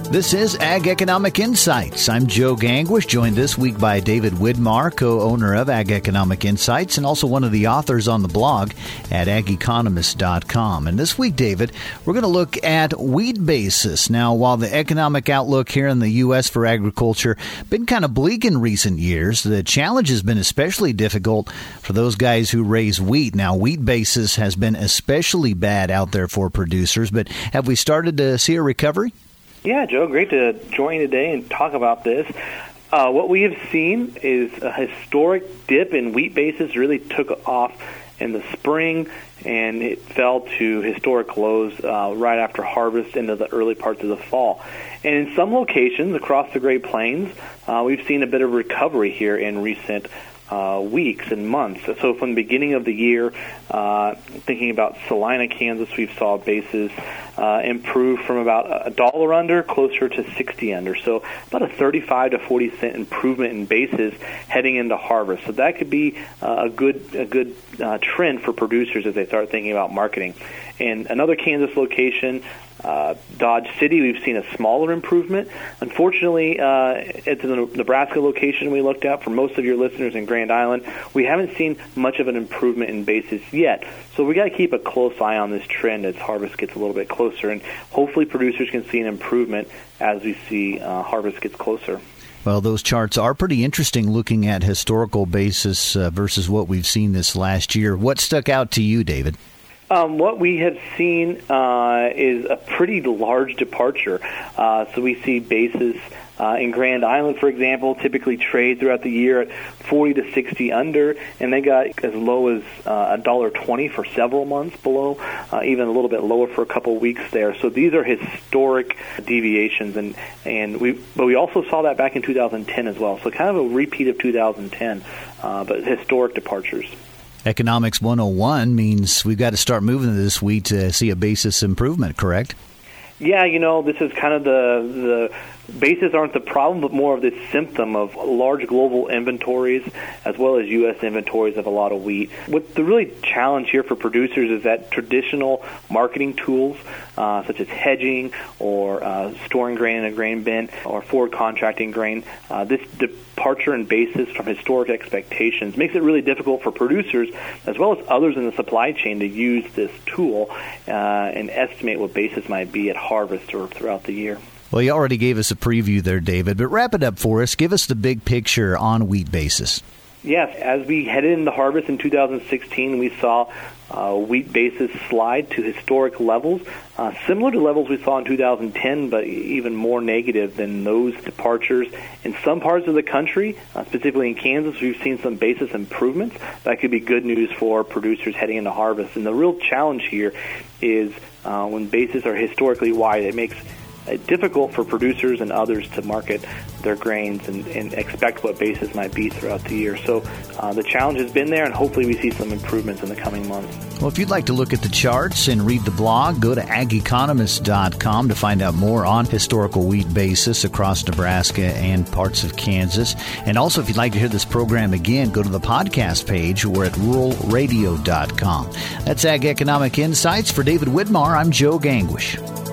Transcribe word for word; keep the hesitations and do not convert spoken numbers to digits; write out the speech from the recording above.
This is Ag Economic Insights. I'm Joe Gangwish, joined this week by David Widmar, co-owner of Ag Economic Insights and also one of the authors on the blog at ag economist dot com. And this week, David, we're going to look at wheat basis. Now, while the economic outlook here in the U S for agriculture been kind of bleak in recent years, the challenge has been especially difficult for those guys who raise wheat. Now, wheat basis has been especially bad out there for producers, but have we started to see a recovery? Yeah, Joe, great to join you today and talk about this. Uh, what we have seen is a historic dip in wheat basis really took off in the spring, and it fell to historic lows uh, right after harvest into the early parts of the fall. And in some locations across the Great Plains, uh, we've seen a bit of recovery here in recent Uh, weeks and months. So from the beginning of the year, uh, thinking about Salina, Kansas, we saw basis uh, improve from about a dollar under closer to sixty under. So about a thirty-five to forty cent improvement in basis heading into harvest. So that could be uh, a good a good uh, trend for producers as they start thinking about marketing. And another Kansas location, Uh, Dodge City, we've seen a smaller improvement. Unfortunately, uh, at the Nebraska location we looked at, for most of your listeners in Grand Island, we haven't seen much of an improvement in basis yet. So we got to keep a close eye on this trend as harvest gets a little bit closer, and hopefully producers can see an improvement as we see uh, harvest gets closer. Well, those charts are pretty interesting looking at historical basis uh, versus what we've seen this last year. What stuck out to you, David? Um, what we have seen uh, is a pretty large departure. Uh, so we see basis uh, in Grand Island, for example, typically trade throughout the year at forty to sixty under, and they got as low as uh, one dollar twenty for several months below, uh, even a little bit lower for a couple of weeks there. So these are historic deviations, and, and we but we also saw that back in two thousand ten as well. So kind of a repeat of two thousand ten, uh, but historic departures. Economics one oh one means we've got to start moving this wheat to see a basis improvement, correct? Yeah, you know, this is kind of the the bases aren't the problem, but more of this symptom of large global inventories as well as U S inventories of a lot of wheat. What the really challenge here for producers is that traditional marketing tools, uh, such as hedging or uh, storing grain in a grain bin or forward contracting grain, uh, this departure in basis from historic expectations makes it really difficult for producers as well as others in the supply chain to use this tool uh, and estimate what basis might be at harvest or throughout the year. Well, you already gave us a preview there, David, but wrap it up for us. Give us the big picture on wheat basis. Yes, as we headed into harvest in two thousand sixteen, we saw uh, wheat basis slide to historic levels, uh, similar to levels we saw in two thousand ten, but even more negative than those departures. In some parts of the country, uh, specifically in Kansas, we've seen some basis improvements. That could be good news for producers heading into harvest. And the real challenge here is uh, when bases are historically wide, it makes difficult for producers and others to market their grains and, and expect what basis might be throughout the year. So uh, the challenge has been there, and hopefully we see some improvements in the coming months. Well, if you'd like to look at the charts and read the blog, go to ag economist dot com to find out more on historical wheat basis across Nebraska and parts of Kansas. And also, if you'd like to hear this program again, go to the podcast page. We're at rural radio dot com. That's Ag Economic Insights. For David Widmar, I'm Joe Gangwish.